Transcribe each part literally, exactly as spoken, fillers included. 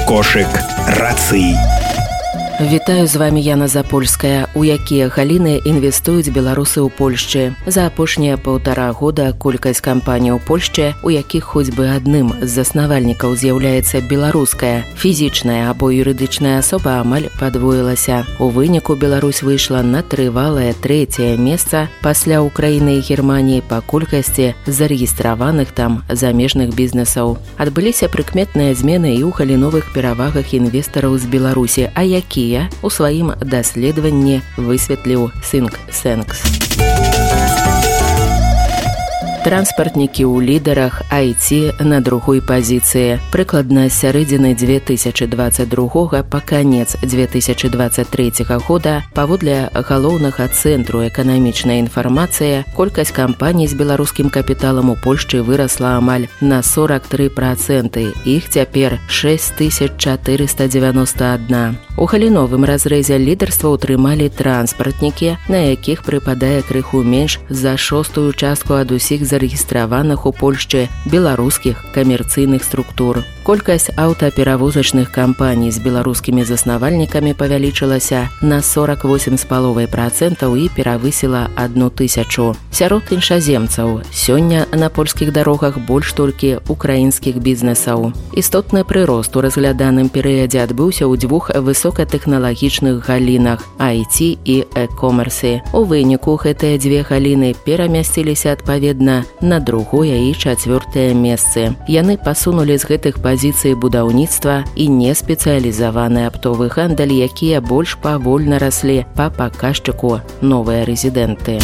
Кошык рацый. Вітаю, з вами Яна Запольская. У якія галіны інвестуюць беларусы ў Польшчы? За апошнія паўтара года колькасць кампаній у Польшчы, у якіх хоць бы адным з заснавальнікаў з'яўляецца беларуская, фізічная або юрыдычная асоба, амаль падвоілася. У выніку Беларусь выйшла на трывалае трэцяе месца пасля Украіны і Германіі па колькасці зарэгістраваных там замежных бізнесаў. Адбыліся прыкметныя змены і ў галіновых перавагах інвестараў з Беларусі, а якія у сваім даследаванні высветліў Think Tanks. Транспартнікі ў лідарах, ай ти на другой пазіцыі. Прыкладна з сярэдзіны дзве тысячы дваццаць другога па канец дзве тысячы дваццаць трэцяга года паводле галоўнага цэнтру эканамічнай інфармацыі колькасць кампаній з беларускім капіталам у Польшчы вырасла амаль на сорок три працэнты. Іх цяпер шэсць тысяч чатырыста дзевяноста адна. У галіновым разрэзе лідарства ўтрымалі транспартнікі, на якіх прыпадае крыху менш за шостую частку ад усіх зарэгістраваных у Польшчы беларускіх камерцыйных структур. Колькасць аўтаперавозачных кампаній з беларускімі заснавальнікамі павялічылася на сорок восемь з паловай працэнтаў і перавысіла адну тысячу. Сярод іншаземцаў сёння на польскіх дарогах больш толькі украінскіх бізнесаў. Істотны прырост у разгляданым перыядзе адбыўся ў двух высокатэхналагічных галінах – ай ти і e-комерсы. У выніку гэтыя дзве галіны перамясціліся адпаведна на другое і чацвёртае месцы. Яны пасунулі з гэтых пазіцый будаўніцтва і неспецыялізаваны аптовы гандаль, якія больш павольна раслі па паказчыку новыя рэзідэнты.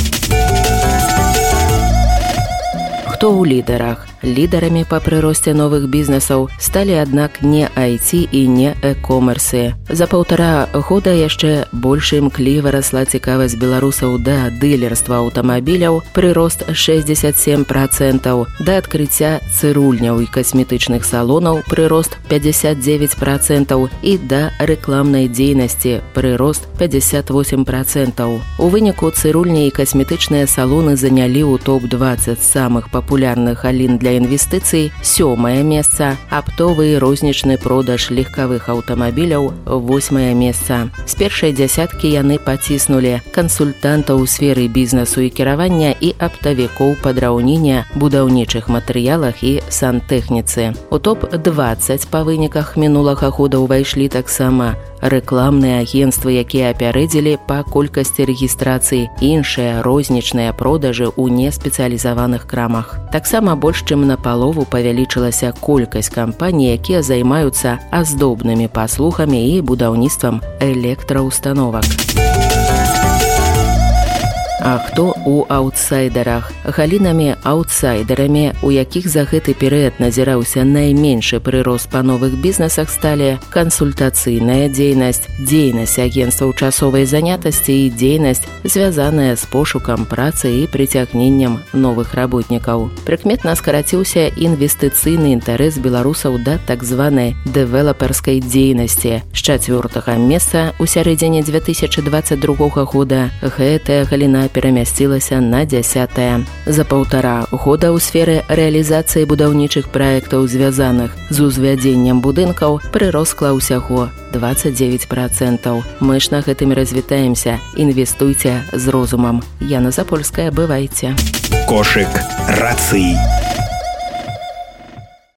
Хто ў лідарах? Лідарамі па прыросце новых бізнесаў сталі, аднак, не ай ти і не e-комерсы. За паўтара года яшчэ больш імкліва расла цікавасць беларусаў да дылерства аўтамабіляў, прырост шэсцьдзесят сем працэнтаў, да адкрыцця цырульняў і касметычных салонаў, прырост пятьдесят девять працэнтаў і да рэкламнай дзейнасці, прырост пятьдесят восемь працэнтаў. У выніку цырульні і касметычныя салоны занялі ў топ двадцать самых папулярных галін для інвестыцый сёмае месца, аптовы і рознічны продаж легкавых аўтамабіляў восьмае месца. З першай дзясяткі яны паціснулі кансультантаў у сферы бізнесу і кіравання і аптавікоў па драўніне, будаўнічых матэрыялах і сантэхніцы. У топ двадцать па выніках мінулага года ўвайшлі таксама рэкламныя агенцтвы, якія апярэдзілі па колькасці рэгістрацыі іншыя рознічныя продажы ў неспецыялізаваных крамах. Таксама больш чым напалову павялічылася колькасць кампаній, якія займаюцца аздобнымі паслугамі і будаўніцтвам электраўстановак. А хто ў аўтсайдерах? Галінамі-аўтсайдерамі, у якіх за гэты перыяд назіраўся найменшы прырост па новых бізнесах, сталі кансультацыйная дзейнасць, дзейнасць агенцтваў часовай занятасці і дзейнасць, звязаная з пошукам працы і прыцягненнем новых работнікаў. Прыкметна скараціўся інвестыцыйны інтарэс беларусаў да так званай дэвелаперскай дзейнасці. З чацвёртага месца ў сярэдзіне дзве тысячы дваццаць другога года гэтая галіна перамясцілася на дзясятае. За паўтара года ў сферы рэалізацыі будаўнічых праектаў, звязаных з узвядзеннем будынкаў, прыросла ўсяго двадцать девять працэнтаў. Мы ж на гэтым развітаемся. Інвестуйце з розумам. Яна Запольская, бывайце. Кошык рацый.